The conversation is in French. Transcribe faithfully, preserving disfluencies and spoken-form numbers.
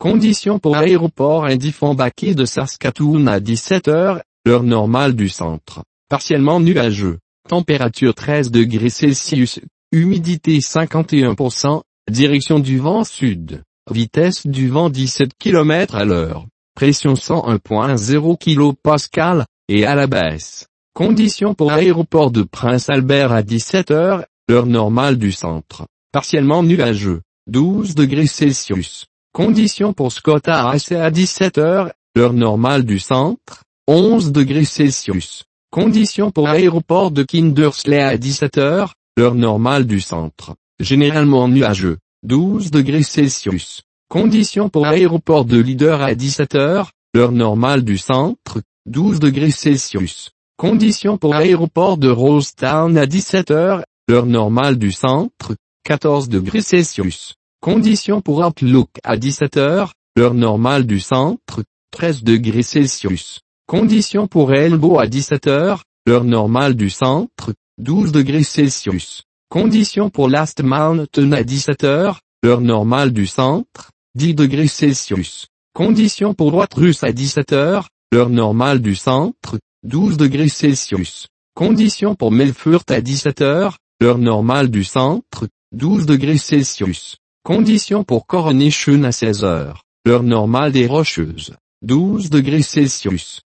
Conditions pour aéroport Indy-Fambaki de Saskatoon à dix-sept heures, l'heure normale du centre. Partiellement nuageux. Température treize degrés Celsius. Humidité cinquante et un pour cent. Direction du vent sud. Vitesse du vent dix-sept kilomètres à l'heure. Pression cent un virgule zéro kilopascal, et à la baisse. Conditions pour aéroport de Prince-Albert à dix-sept heures, l'heure normale du centre. Partiellement nuageux. douze degrés Celsius. Conditions pour Scotia à dix-sept heures, l'heure normale du centre. onze degrés Celsius. Conditions pour aéroport de Kindersley à dix-sept heures, l'heure normale du centre. Généralement nuageux. douze degrés Celsius. Conditions pour aéroport de Leader à dix-sept heures, l'heure normale du centre. douze degrés Celsius. Conditions pour aéroport de Rosetown à dix-sept heures, l'heure normale du centre. quatorze degrés Celsius. Conditions pour Outlook à dix-sept heures, l'heure normale du centre. treize degrés Celsius. Conditions pour Elbow à dix-sept heures, l'heure normale du centre. douze degrés Celsius. Conditions pour Last Mountain à dix-sept heures, l'heure normale du centre. dix degrés Celsius. Conditions pour Droite Russe à dix-sept heures, l'heure normale du centre. douze degrés Celsius. Conditions pour Melfort à dix-sept heures, l'heure normale du centre. douze degrés Celsius. Conditions pour Coronation à seize heures, l'heure normale des Rocheuses. douze degrés Celsius.